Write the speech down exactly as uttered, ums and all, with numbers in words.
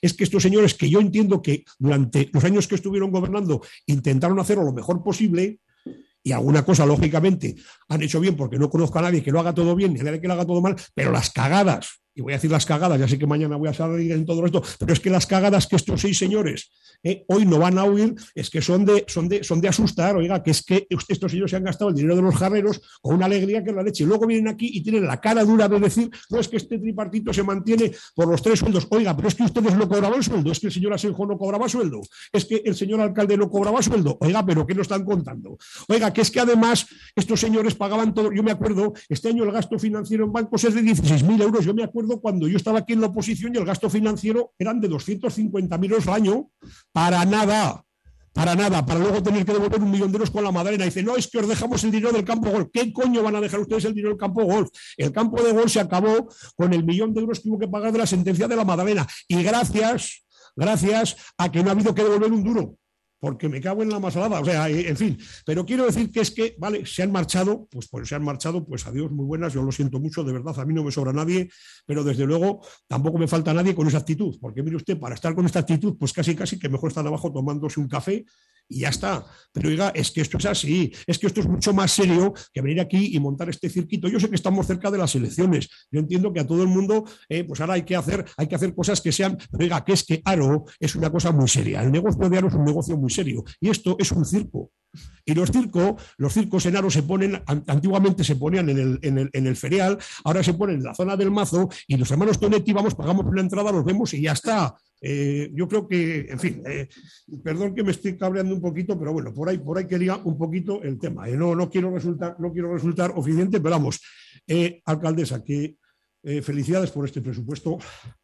es que estos señores, que yo entiendo que durante los años que estuvieron gobernando intentaron hacerlo lo mejor posible, y alguna cosa, lógicamente, han hecho bien porque no conozco a nadie que lo haga todo bien ni a nadie que lo haga todo mal, pero las cagadas, y voy a decir las cagadas, ya sé que mañana voy a salir en todo esto, pero es que las cagadas que estos seis señores eh, hoy no van a huir, es que son de, son, de, son de asustar, oiga, que es que estos señores se han gastado el dinero de los jarreros con una alegría que es la leche, y luego vienen aquí y tienen la cara dura de decir, no, es que este tripartito se mantiene por los tres sueldos, oiga, pero es que ustedes no cobraban sueldo, es que el señor Asenjo no cobraba sueldo, es que el señor alcalde no cobraba sueldo, oiga, pero ¿qué nos están contando? Oiga, que es que además estos señores pagaban todo, yo me acuerdo, este año el gasto financiero en bancos es de dieciséis mil euros, yo me acuerdo cuando yo estaba aquí en la oposición y el gasto financiero eran de doscientos cincuenta mil euros al año, para nada, para nada, para luego tener que devolver un millón de euros con la Madalena. Dice, no, es que os dejamos el dinero del campo de golf. ¿Qué coño van a dejar ustedes el dinero del campo de golf? El campo de golf se acabó con el millón de euros que hubo que pagar de la sentencia de la Madalena, y gracias, gracias a que no ha habido que devolver un duro, porque me cago en la masalada, o sea, en fin, pero quiero decir que es que, vale, se han marchado, pues, pues se han marchado, pues adiós, muy buenas, yo lo siento mucho, de verdad, a mí no me sobra nadie, pero desde luego tampoco me falta nadie con esa actitud, porque mire usted, para estar con esta actitud, pues casi casi que mejor estar abajo tomándose un café y ya está. Pero oiga, es que esto es así, es que esto es mucho más serio que venir aquí y montar este circuito. Yo sé que estamos cerca de las elecciones, yo entiendo que a todo el mundo, eh, pues ahora hay que hacer, hay que hacer cosas que sean, pero oiga, que es que Aro es una cosa muy seria, el negocio de Aro es un negocio muy serio, y esto es un circo. Y los circos, los circos en Aro se ponen, antiguamente se ponían en el, en, el, en el ferial, ahora se ponen en la zona del Mazo, y los hermanos Tonetti vamos, pagamos una entrada, los vemos y ya está. Eh, yo creo que, en fin, eh, perdón que me estoy cabreando un poquito, pero bueno, por ahí, por ahí quería un poquito el tema. Eh, no, no, quiero resultar, no quiero resultar oficiente, pero vamos, eh, alcaldesa, que eh, felicidades por este presupuesto.